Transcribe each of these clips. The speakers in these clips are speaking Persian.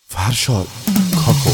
فرشاد کاکو.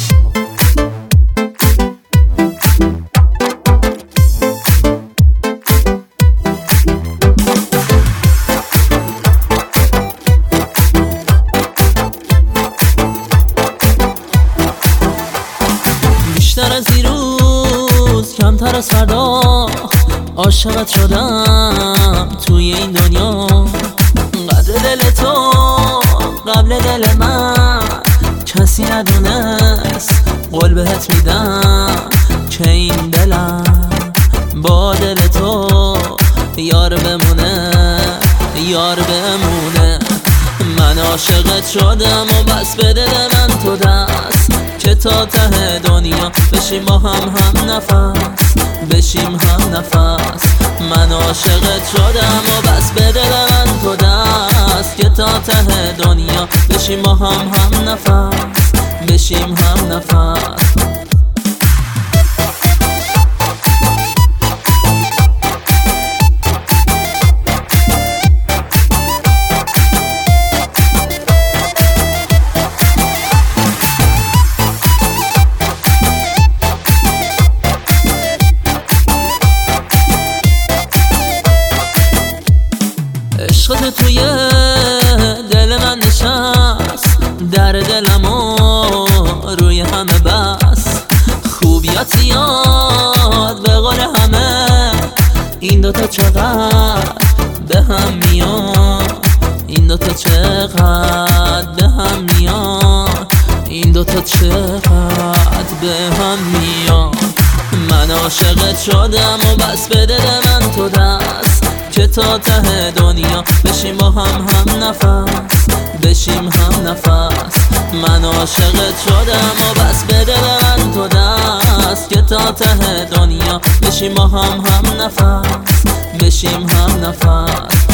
بیشتر از دیروز کمتر از فردا عاشقت شدم توی این دنیا. قدر دل تو قبل دل من کسی ندونست. قول بهت میدم که این دلم با دل تو یار بمونه، یار بمونه. من عاشقت شدم و بس به دل من تو دست که تا ته دنیا بشیم با هم نفس، بشیم هم نفس. من عاشقت شدم و بس به دل من تو دست که تا ته دنیا بشیم با هم نفس، بشیم هم نفس. عشقت توی دل من نشست، در دلمو روی همه بس. خوبیات یاد به قول همه، این دوتا چقدر به هم میاد، این دوتا چقدر به هم میاد، این دوتا چقدر به هم میاد. من عاشقت شدم و بس به دل من تو دست که تا ته دنیا بشیم با هم نفس، بشیم هم نفس. من عاشقت شدم و بس به دل من تو دست که تا ته دنیا بشیم با هم نفس، بشیم هم نفس.